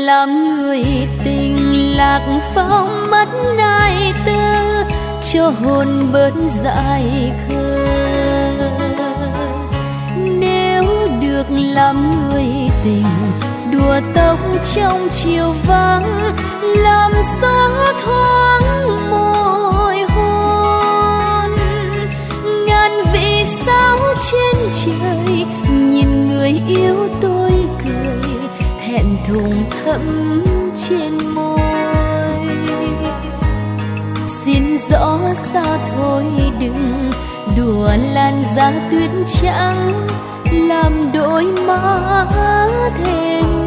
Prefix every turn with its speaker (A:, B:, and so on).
A: làm người tình lạc phong mất ai tư, cho hồn bớt dại khờ. Nếu được làm người tình đùa tóc trong chiều vắng, làm gió thoáng môi hôn. Ngàn vì sao trên trời nhìn người yêu tôi cười, hẹn thùng thẫm trên môi. Xin rõ xa thôi đừng đùa làn da tuyết trắng, làm đôi má thêm